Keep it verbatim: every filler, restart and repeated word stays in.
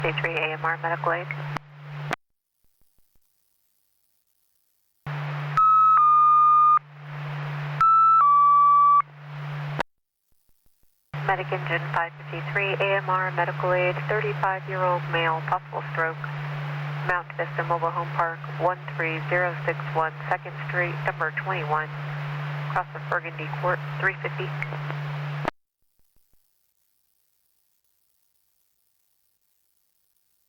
D three A M R Medical Aid. Medic engine five fifty-three, A M R Medical Aid, thirty-five-year-old male, possible stroke. Mount Vista Mobile Home Park, one three zero six one, second Street, number twenty-one. Across the Burgundy Court, three fifty.